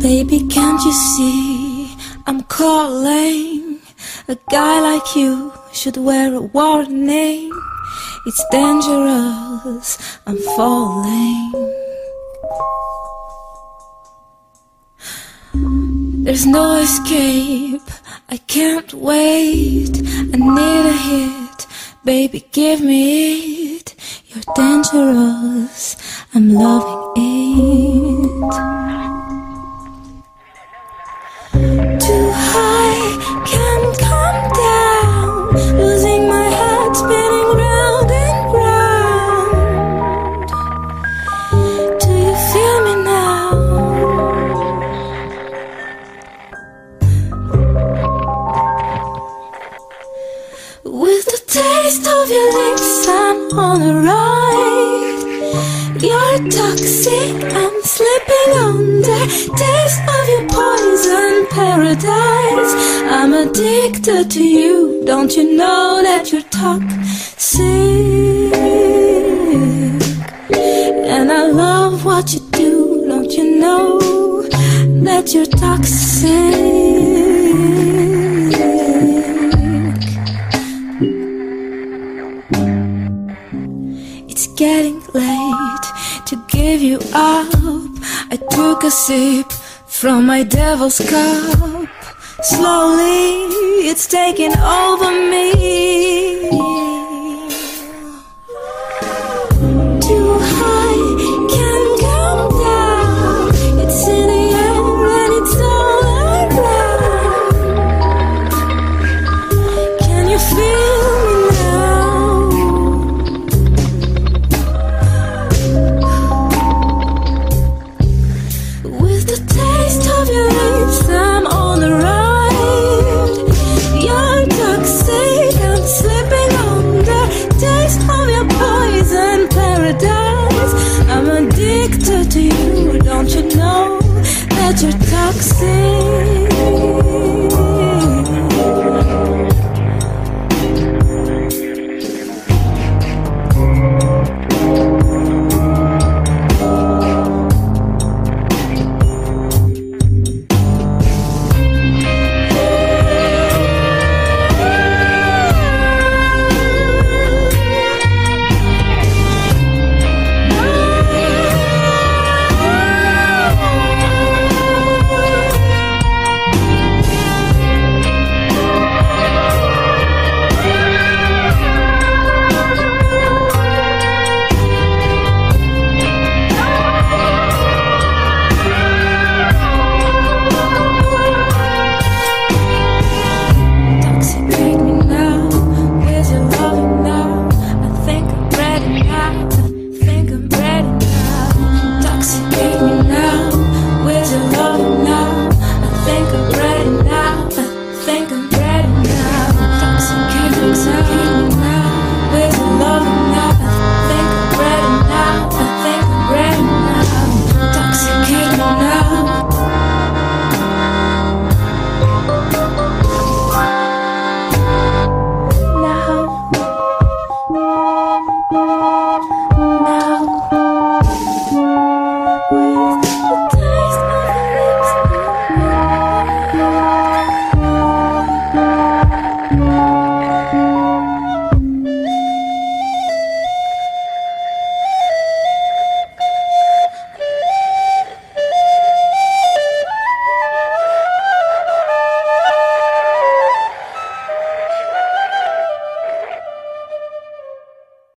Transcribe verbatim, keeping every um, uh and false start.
Baby, can't you see I'm calling? A guy like you should wear a warning. It's dangerous, I'm falling. There's no escape, I can't wait. I need a hit, baby, give me it. You're dangerous, I'm loving it. Too high, can't come down. Losing my head, spinning round and round. Do you feel me now? With the taste of your lips, I'm on a ride. You're toxic, I'm slipping under. Taste of your poison paradise. I'm addicted to you, don't you know that you're toxic? And I love what you do, don't you know that you're toxic? It's getting late to give you up. I took a sip from my devil's cup. Slowly, it's taking over me. Too high, can't come down. It's in the air and it's all around. Can you feel me now? With the taste of your lips, I'm on the ride. You're toxic, I'm slipping under. Taste of your poison paradise. I'm addicted to you, don't you know that you're toxic?